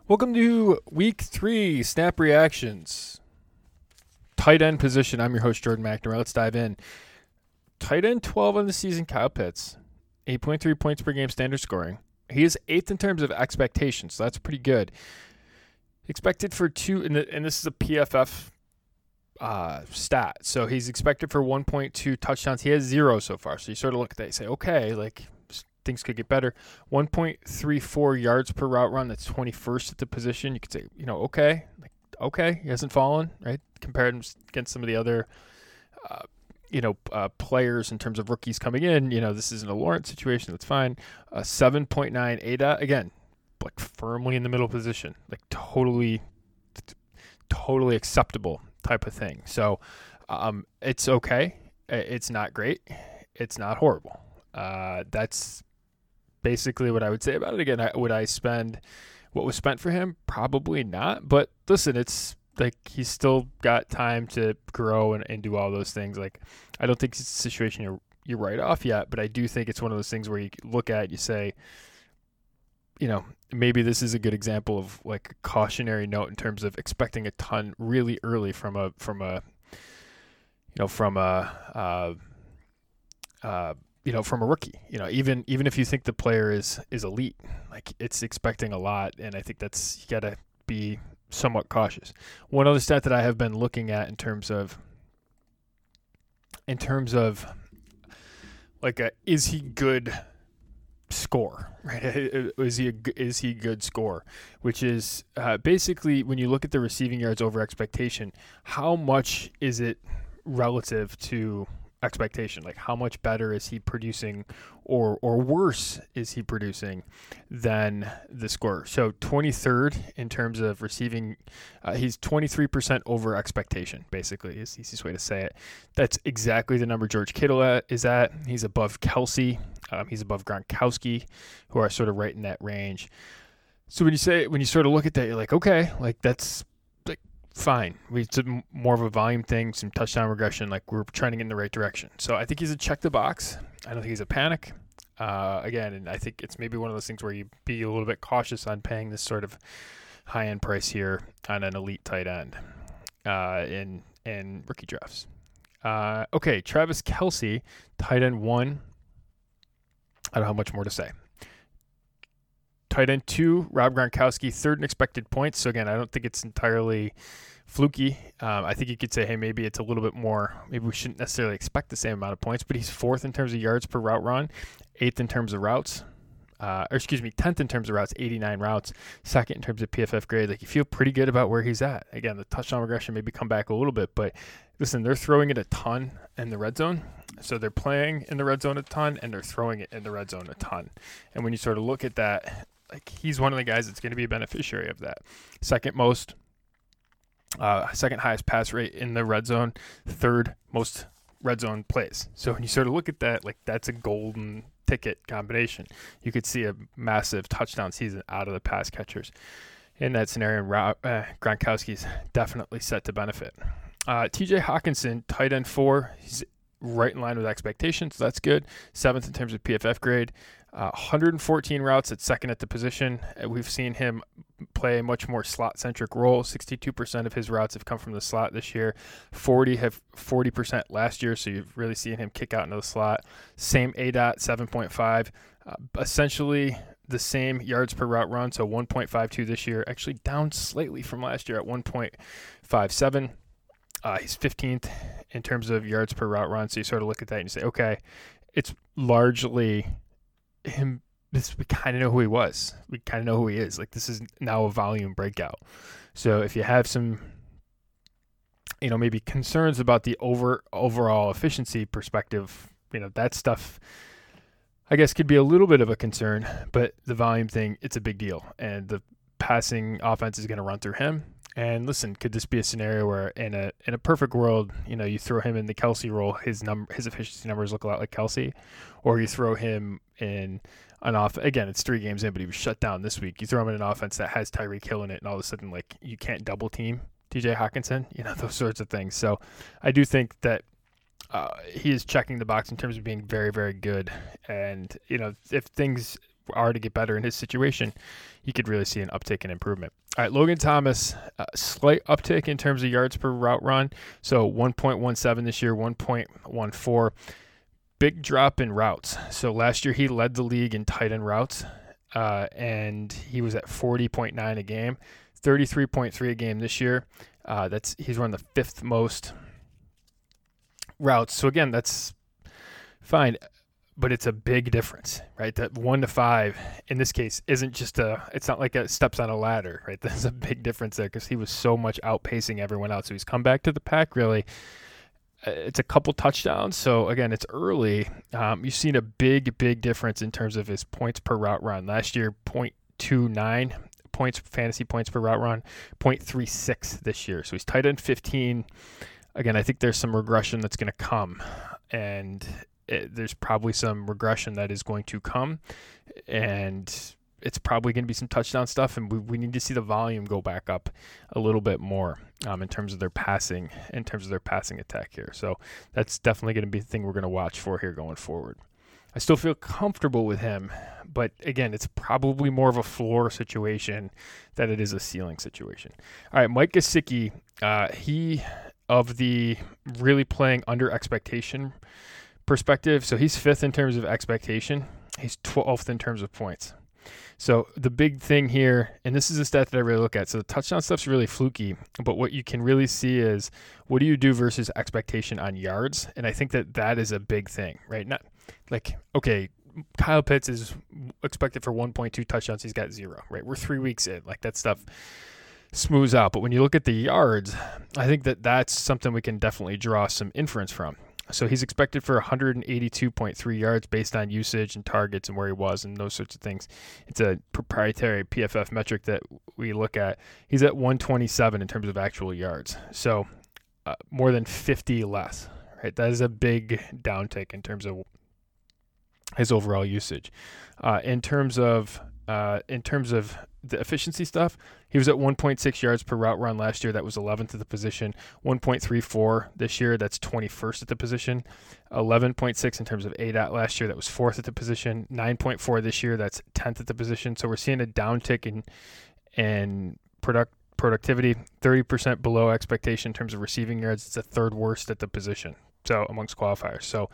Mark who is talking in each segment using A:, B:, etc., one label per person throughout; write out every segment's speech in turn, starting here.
A: Welcome to week 3 snap reactions. Tight end position. I'm your host, Jordan McNamara. Let's dive in. Tight end 12 on the season, Kyle Pitts. 8.3 points per game standard scoring. He is 8th in terms of expectations, so that's pretty good. Expected for 2, and this is a PFF stat. So he's expected for 1.2 touchdowns. He has 0 so far. So you sort of look at that and say, okay, things could get better. 1.34 yards per route run. That's 21st at the position. You could say, okay, he hasn't fallen, right? Compared against some of the other, players in terms of rookies coming in. This isn't a Lawrence situation. That's fine. 7.9 ADA. Again, firmly in the middle position. Totally acceptable type of thing. So it's okay. It's not great. It's not horrible. That's basically what I would say about it. Again, would I spend what was spent for him? Probably not. But listen, it's he's still got time to grow and do all those things. I don't think it's a situation you're right off yet, but I do think it's one of those things where you look at it, you say, maybe this is a good example of a cautionary note in terms of expecting a ton really early from a rookie. Even if you think the player is elite, it's expecting a lot, and I think you got to be somewhat cautious. One other stat that I have been looking at in terms of is he good score, right? Is he good score, which is basically when you look at the receiving yards over expectation, how much is it relative to expectation? How much better is he producing or worse is he producing than the score? So 23rd in terms of receiving, he's 23% over expectation, basically is the easiest way to say it. That's exactly the number George Kittle is at. He's above Kelsey. He's above Gronkowski, who are sort of right in that range. So when you sort of look at that, you're like, okay, that's fine. It's more of a volume thing, some touchdown regression. We're trending in the right direction. So I think he's a check the box. I don't think he's a panic. Again, and I think it's maybe one of those things where you be a little bit cautious on paying this sort of high end price here on an elite tight end in rookie drafts. Okay, Travis Kelce, tight end 1. I don't have much more to say. Tight end 2, Rob Gronkowski, 3rd in expected points. So again, I don't think it's entirely fluky. I think you could say, hey, maybe it's a little bit more. Maybe we shouldn't necessarily expect the same amount of points, but he's 4th in terms of yards per route run, 8th in terms of routes. 10th in terms of routes, 89 routes, 2nd in terms of PFF grade. You feel pretty good about where he's at. Again, the touchdown regression maybe come back a little bit, but listen, they're throwing it a ton in the red zone. So they're playing in the red zone a ton, and they're throwing it in the red zone a ton. And when you sort of look at that, he's one of the guys that's going to be a beneficiary of that. Second highest pass rate in the red zone, 3rd most red zone plays. So when you sort of look at that, that's a golden ticket combination. You could see a massive touchdown season out of the pass catchers in that scenario. Gronkowski's definitely set to benefit. TJ Hawkinson, tight end 4. He's right in line with expectations. So that's good. 7th in terms of PFF grade. 114 routes at 2nd at the position. We've seen him play a much more slot-centric role. 62% of his routes have come from the slot this year. 40% last year, so you've really seen him kick out into the slot. Same ADOT, 7.5. Essentially the same yards per route run, so 1.52 this year. Actually down slightly from last year at 1.57. He's 15th in terms of yards per route run, so you sort of look at that and you say, okay, it's largely him. We kind of know who he was. We kind of know who he is. This is now a volume breakout. So if you have some, maybe concerns about the overall efficiency perspective, that stuff, I guess, could be a little bit of a concern. But the volume thing, it's a big deal. And the passing offense is going to run through him. And listen, could this be a scenario where in a perfect world, you throw him in the Kelsey role, his efficiency numbers look a lot like Kelsey, or you throw him in an again, it's 3 games in, but he was shut down this week. You throw him in an offense that has Tyreek Hill in it, and all of a sudden, you can't double team TJ Hawkinson, those sorts of things. So I do think that he is checking the box in terms of being very, very good. And, if things are to get better in his situation, you could really see an uptick in improvement. All right, Logan Thomas, slight uptick in terms of yards per route run. So 1.17 this year, 1.14. Big drop in routes. So last year he led the league in tight end routes, and he was at 40.9 a game, 33.3 a game this year. He's run the 5th most routes. So again, that's fine, but it's a big difference, right? That 1 to 5 in this case isn't just it's not like a steps on a ladder, right? There's a big difference there because he was so much outpacing everyone else. So he's come back to the pack really. It's a couple touchdowns. So again, it's early. You've seen a big difference in terms of his points per route run. Last year, 0.29 points, fantasy points per route run, 0.36 this year. So he's tight end 15. Again, I think there's some regression that's going to come, and there's probably some regression that is going to come, and it's probably going to be some touchdown stuff, and we need to see the volume go back up a little bit more in terms of their passing attack here. So that's definitely going to be the thing we're going to watch for here going forward. I still feel comfortable with him, but again, it's probably more of a floor situation than it is a ceiling situation. All right, Mike Gesicki, he of the really playing under expectation perspective. So he's 5th in terms of expectation. He's 12th in terms of points. So the big thing here, and this is a stat that I really look at. So the touchdown stuff's really fluky, but what you can really see is what do you do versus expectation on yards? And I think that is a big thing, right? Not like, okay, Kyle Pitts is expected for 1.2 touchdowns. He's got 0, right? We're 3 weeks in. Like that stuff smooths out. But when you look at the yards, I think that's something we can definitely draw some inference from. So he's expected for 182.3 yards based on usage and targets and where he was and those sorts of things. It's a proprietary PFF metric that we look at. He's at 127 in terms of actual yards. So more than 50 less, right? That is a big downtick in terms of his overall usage. In terms of the efficiency stuff, he was at 1.6 yards per route run last year. That was 11th at the position. 1.34 this year. That's 21st at the position. 11.6 in terms of ADOT last year. That was 4th at the position. 9.4 this year. That's 10th at the position. So we're seeing a downtick in productivity. 30% below expectation in terms of receiving yards. It's the 3rd worst at the position. So amongst qualifiers. So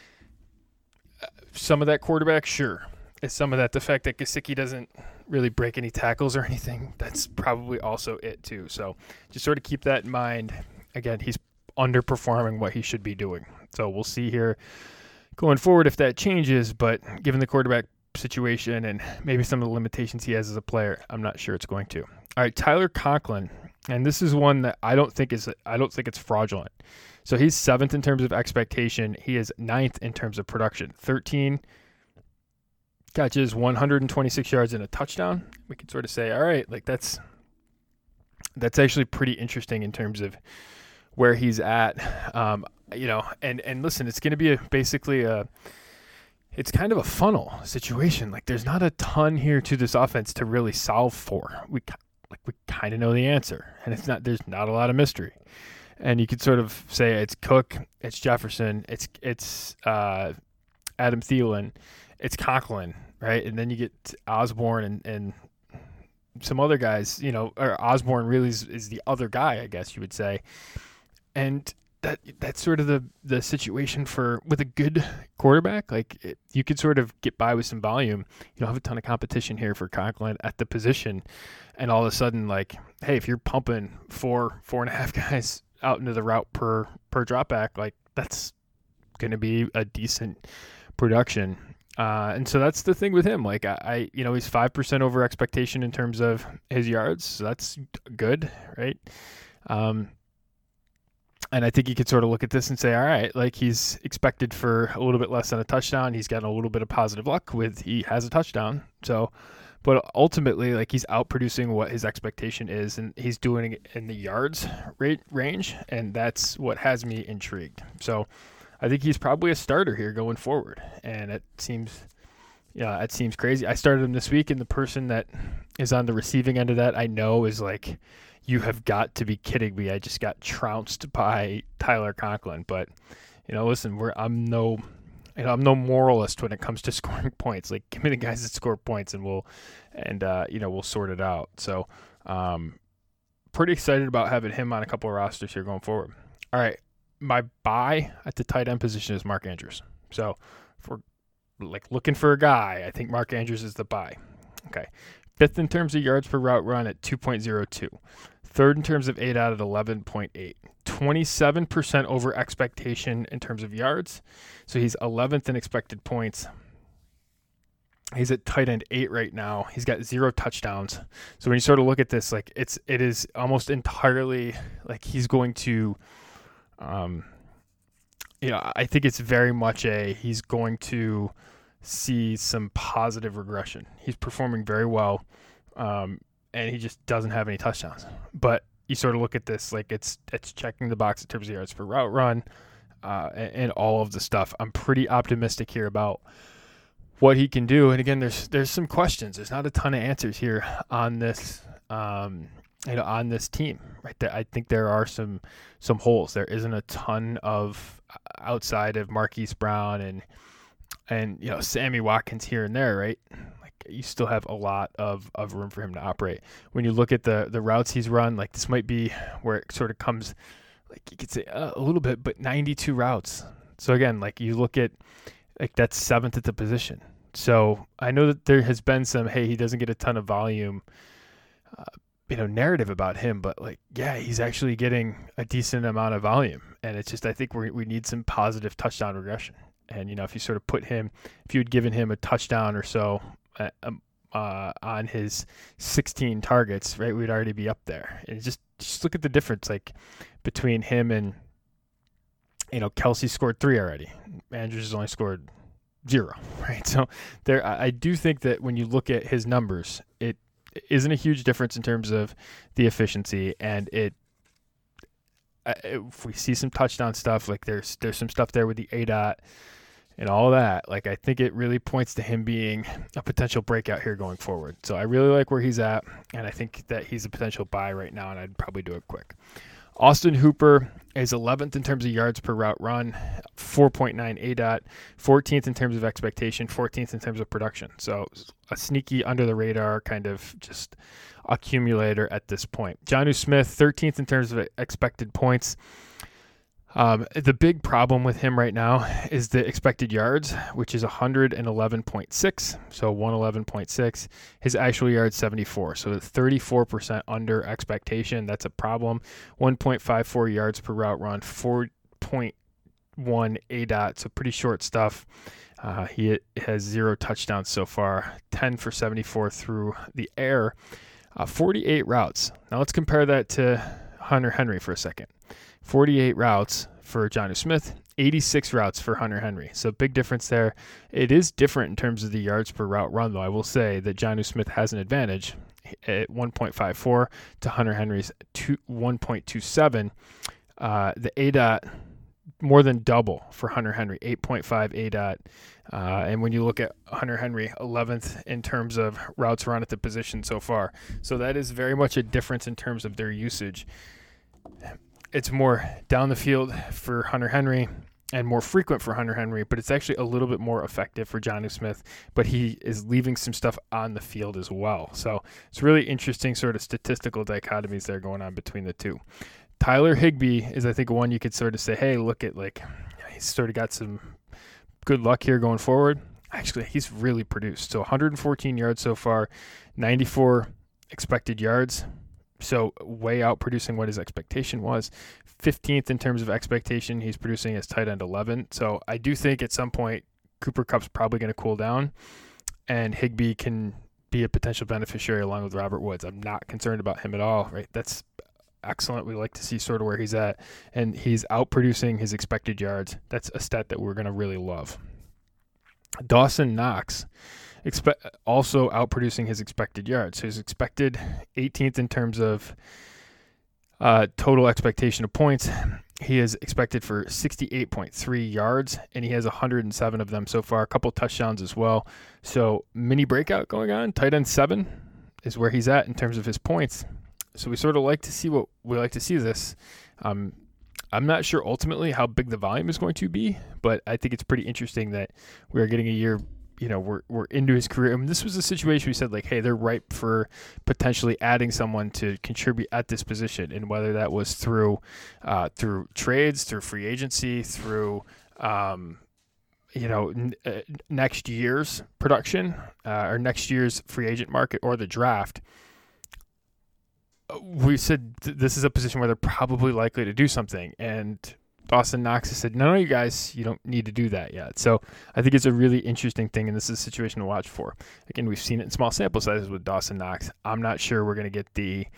A: some of that quarterback, sure. Is some of that the fact that Gesicki doesn't really break any tackles or anything? That's probably also it too. So just sort of keep that in mind. Again, he's underperforming what he should be doing. So we'll see here going forward if that changes. But given the quarterback situation and maybe some of the limitations he has as a player, I'm not sure it's going to. All right, Tyler Conklin, and this is one that I don't think it's fraudulent. So he's 7th in terms of expectation. He is 9th in terms of production. 13 catches, 126 yards, and a touchdown. We could sort of say, all right, like that's actually pretty interesting in terms of where he's at. And listen, it's going to be it's kind of a funnel situation. Like there's not a ton here to this offense to really solve for. We kind of know the answer, and there's not a lot of mystery. And you could sort of say it's Cook, it's Jefferson, it's Adam Thielen, it's Conklin, right? And then you get Osborne and some other guys, or Osborne really is the other guy, I guess you would say. And that's sort of the situation with a good quarterback. Like you could sort of get by with some volume. You don't have a ton of competition here for Conklin at the position. And all of a sudden, like, hey, if you're pumping 4.5 guys out into the route per drop back, like that's going to be a decent production. And so that's the thing with him. Like he's 5% over expectation in terms of his yards. So that's good, right? And I think you could sort of look at this and say, all right, like he's expected for a little bit less than a touchdown. He's gotten a little bit of positive luck he has a touchdown. So, but ultimately, like he's outproducing what his expectation is, and he's doing it in the yards range, and that's what has me intrigued. So I think he's probably a starter here going forward, and it seems crazy. I started him this week, and the person that is on the receiving end of that I know is like, you have got to be kidding me. I just got trounced by Tyler Conklin. But, listen, I'm no I'm no moralist when it comes to scoring points. Like, give me the guys that score points, and we'll sort it out. So, pretty excited about having him on a couple of rosters here going forward. All right, my buy at the tight end position is Mark Andrews. So, if we're looking for a guy, I think Mark Andrews is the buy. Okay, 5th in terms of yards per route run at 2.02. 3rd in terms of ADOT at 11.8. 27% over expectation in terms of yards. So he's 11th in expected points. He's at tight end 8 right now. He's got 0 touchdowns. So when you sort of look at this, it is almost entirely he's going to, I think it's very much he's going to see some positive regression. He's performing very well, and he just doesn't have any touchdowns. But you sort of look at this it's checking the box in terms of yards per route run, and all of the stuff. I'm pretty optimistic here about what he can do. And again, there's some questions. There's not a ton of answers here on this, on this team, right? I think there are some holes. There isn't a ton of outside of Marquise Brown and Sammy Watkins here and there, right? You still have a lot of room for him to operate. When you look at the routes he's run, this might be where it sort of comes, you could say a little bit, but 92 routes. So again, you look at, that's 7th at the position. So I know that there has been some, hey, he doesn't get a ton of volume, narrative about him, but he's actually getting a decent amount of volume. And it's just, I think we need some positive touchdown regression. And, if you sort of if you had given him a touchdown or so on his 16 targets, right, we'd already be up there. And just look at the difference, between him and, Kelsey scored 3 already. Andrews has only scored 0, right? So I do think that when you look at his numbers, it isn't a huge difference in terms of the efficiency, and if we see some touchdown stuff, there's some stuff there with the ADOT and all that, I think it really points to him being a potential breakout here going forward. So I really like where he's at, and I think that he's a potential buy right now, and I'd probably do it quick. Austin Hooper is 11th in terms of yards per route run, 4.9 ADOT, 14th in terms of expectation, 14th in terms of production. So a sneaky under the radar kind of just accumulator at this point. Jonnu Smith, 13th in terms of expected points. The big problem with him right now is the expected yards, which is 111.6, so 111.6. His actual yards, 74, so 34% under expectation. That's a problem. 1.54 yards per route run, 4.1 ADOT, so pretty short stuff. He has 0 touchdowns so far, 10 for 74 through the air, 48 routes. Now let's compare that to Hunter Henry for a second. 48 routes for Jonnu Smith, 86 routes for Hunter Henry. So big difference there. It is different in terms of the yards per route run, though. I will say that Jonnu Smith has an advantage at 1.54 to Hunter Henry's 1.27. The ADOT more than double for Hunter Henry, 8.5 ADOT. And when you look at Hunter Henry, 11th in terms of routes run at the position so far. So that is very much a difference in terms of their usage. It's more down the field for Hunter Henry and more frequent for Hunter Henry, but it's actually a little bit more effective for Jonnu Smith, but he is leaving some stuff on the field as well. So it's really interesting sort of statistical dichotomies there going on between the two. Tyler Higbee is, I think, one you could sort of say, hey, look at he's sort of got some good luck here going forward. Actually, he's really produced. So 114 yards so far, 94 expected yards. So way out producing what his expectation was. 15th in terms of expectation, he's producing as tight end 11. So I do think at some point Cooper Kupp's probably going to cool down, and Higbee can be a potential beneficiary along with Robert Woods. I'm not concerned about him at all, right? That's excellent. We like to see sort of where he's at, and he's out producing his expected yards. That's a stat that we're going to really love. Dawson Knox also outproducing his expected yards. So he's expected 18th in terms of total expectation of points. He is expected for 68.3 yards, and he has 107 of them so far. A couple touchdowns as well. So mini breakout going on. Tight end 7 is where he's at in terms of his points. So we sort of like to see what we like to see this. I'm not sure ultimately how big the volume is going to be, but I think it's pretty interesting that we're getting a year. We're into his career. I mean, this was a situation we said like, hey, they're ripe for potentially adding someone to contribute at this position, and whether that was through trades, through free agency, through next year's production or next year's free agent market or the draft. We said this is a position where they're probably likely to do something, and Dawson Knox has said, no, you guys, you don't need to do that yet. So I think it's a really interesting thing, and this is a situation to watch for. Again, we've seen it in small sample sizes with Dawson Knox. I'm not sure we're going to get the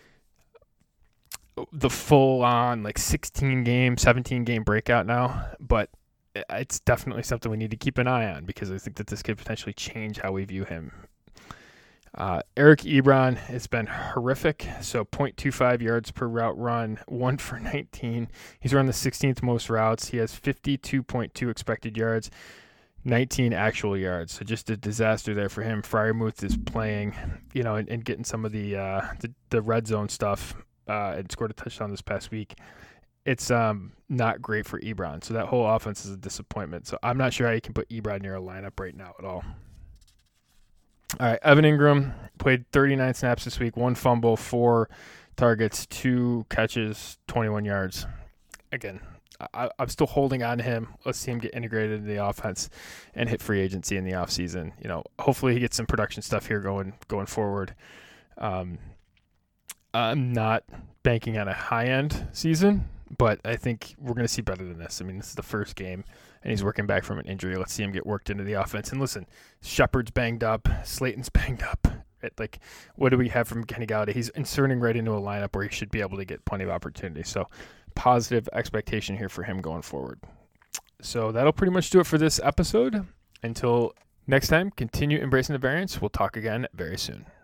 A: full-on 16-game, 17-game breakout now, but it's definitely something we need to keep an eye on because I think that this could potentially change how we view him. Eric Ebron has been horrific. So 0.25 yards per route run, 1 for 19. He's run the 16th most routes. He has 52.2 expected yards, 19 actual yards. So just a disaster there for him. Freiermuth is playing, and getting some of the red zone stuff and scored a touchdown this past week. It's not great for Ebron. So that whole offense is a disappointment. So I'm not sure how you can put Ebron near a lineup right now at all. All right, Evan Ingram played 39 snaps this week, 1 fumble, 4 targets, 2 catches, 21 yards. Again, I'm still holding on to him. Let's see him get integrated into the offense and hit free agency in the offseason. Hopefully he gets some production stuff here going forward. I'm not banking on a high-end season, but I think we're going to see better than this. I mean, this is the first game, and he's working back from an injury. Let's see him get worked into the offense. And listen, Shepard's banged up. Slayton's banged up. What do we have from Kenny Golladay? He's inserting right into a lineup where he should be able to get plenty of opportunity. So positive expectation here for him going forward. So that'll pretty much do it for this episode. Until next time, continue embracing the variance. We'll talk again very soon.